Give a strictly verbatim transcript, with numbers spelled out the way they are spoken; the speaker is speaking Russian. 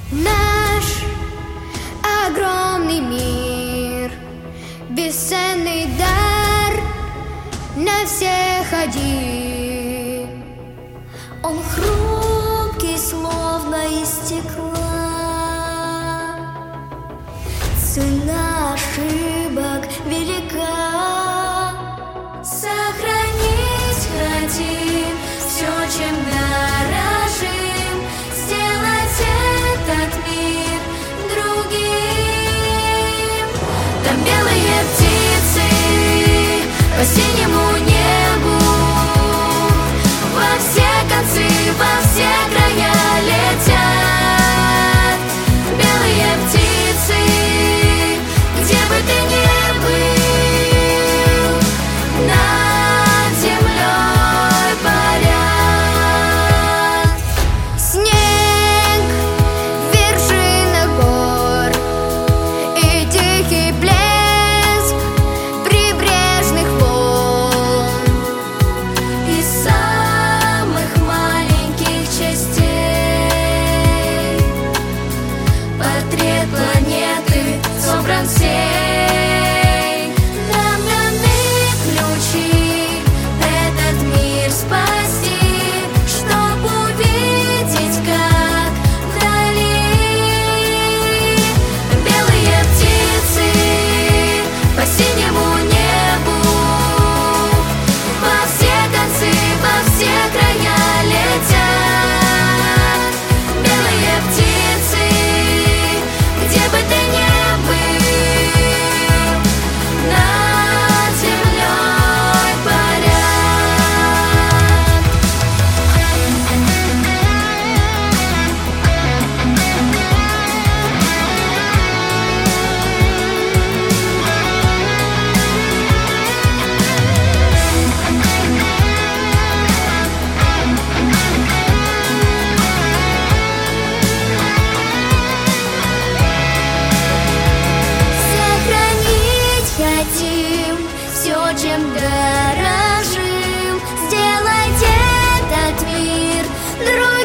Наш огромный мир, бесценный дар на всех один. Он хрупкий, словно из стекла. Цена ошибок велика. Сохранить хотим все, чем дорожим, сделать этот мир другим. Там белые птицы по синему небу, во все концы, во все края летят. Белые птицы, где бы ты ни был, над землей парят. Снег, вершина гор и тихий плеск прибрежных волн. Из самых маленьких частей портрет планеты собран всей. Нам даны ключи этот мир спасти, чтоб увидеть, как вдали белые птицы по синему небу, во все концы, во все края летят. Белые птицы, где бы ты ни был, над землей парят. Сохранить хотим все, чем дорожим, сделать этот мир другим.